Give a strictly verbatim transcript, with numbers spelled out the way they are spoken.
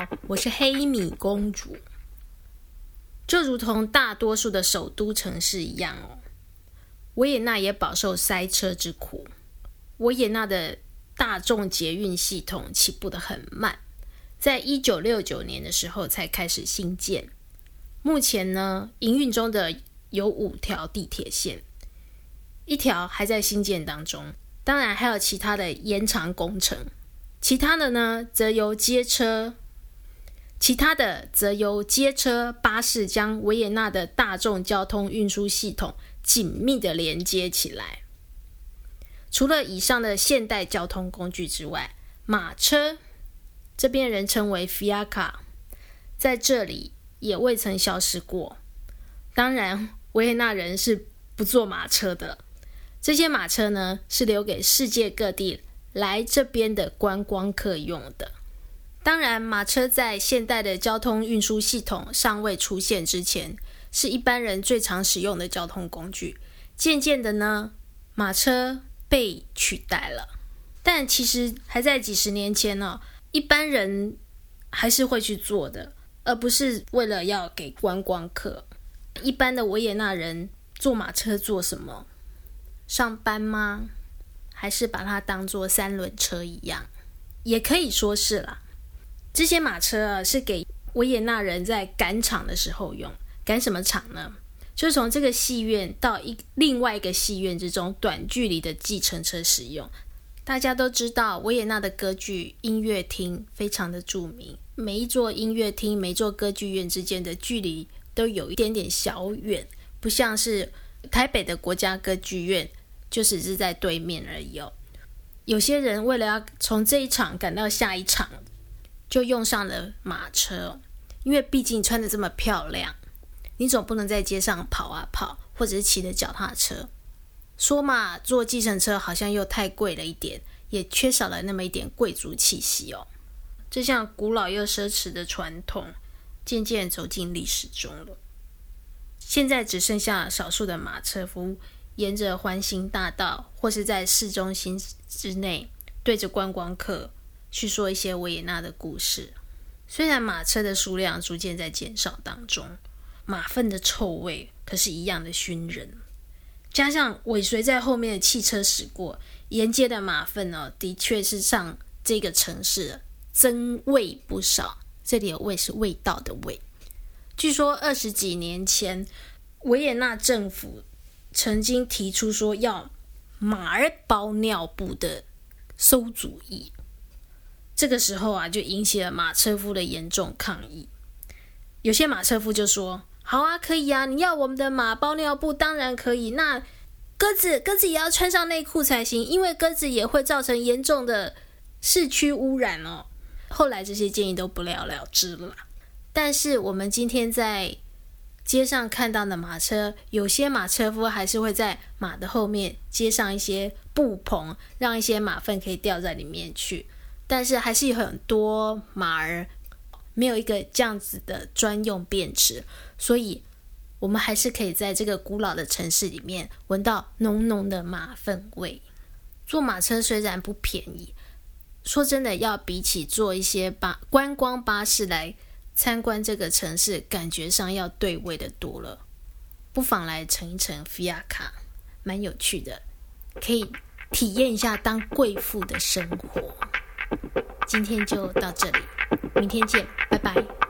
好，我是黑米公主。就如同大多数的首都城市一样哦，维也纳也饱受塞车之苦。维也纳的大众捷运系统起步得很慢，在一九六九年的时候才开始兴建。目前呢，营运中的有五条地铁线，一条还在兴建当中，当然还有其他的延长工程。其他的呢，则由街车，其他的则由街车、巴士将维也纳的大众交通运输系统紧密的连接起来。除了以上的现代交通工具之外，马车，这边人称为 Fiacca， 在这里也未曾消失过。当然，维也纳人是不坐马车的，这些马车呢，是留给世界各地来这边的观光客用的。当然，马车在现代的交通运输系统尚未出现之前，是一般人最常使用的交通工具。渐渐的呢，马车被取代了。但其实还在几十年前呢、哦，一般人还是会去坐的，而不是为了要给观光客。一般的维也纳人坐马车做什么？上班吗？还是把它当作三轮车一样？也可以说是啦。这些马车啊，是给维也纳人在赶场的时候用。赶什么场呢？就是从这个戏院到一另外一个戏院之中短距离的计程车使用。大家都知道，维也纳的歌剧音乐厅非常的著名，每一座音乐厅、每一座歌剧院之间的距离都有一点点小远，不像是台北的国家歌剧院，就只是在对面而已哦。有些人为了要从这一场赶到下一场，就用上了马车，因为毕竟穿得这么漂亮，你总不能在街上跑啊跑，或者是骑着脚踏车。说嘛，坐计程车好像又太贵了一点，也缺少了那么一点贵族气息哦。这项古老又奢侈的传统，渐渐走进历史中了。现在只剩下少数的马车夫沿着环形大道，或是在市中心之内，对着观光客去说一些维也纳的故事。虽然马车的数量逐渐在减少当中，马粪的臭味可是一样的熏人。加上尾随在后面的汽车驶过，沿街的马粪哦，的确是让这个城市增味不少。这里的味是味道的味。据说二十几年前，维也纳政府曾经提出说要马儿包尿布的馊主意。这个时候啊，就引起了马车夫的严重抗议。有些马车夫就说，好啊，可以啊，你要我们的马包尿布当然可以，那鸽子鸽子也要穿上内裤才行，因为鸽子也会造成严重的市区污染哦。后来这些建议都不了了之了。但是我们今天在街上看到的马车，有些马车夫还是会在马的后面接上一些布棚，让一些马粪可以掉在里面去。但是还是有很多马儿没有一个这样子的专用便池，所以我们还是可以在这个古老的城市里面闻到浓浓的马粪味。坐马车虽然不便宜，说真的，要比起坐一些巴观光巴士来参观这个城市，感觉上要对味的多了。不妨来乘一乘 Fiacca， 蛮有趣的，可以体验一下当贵妇的生活。今天就到这里，明天见，拜拜。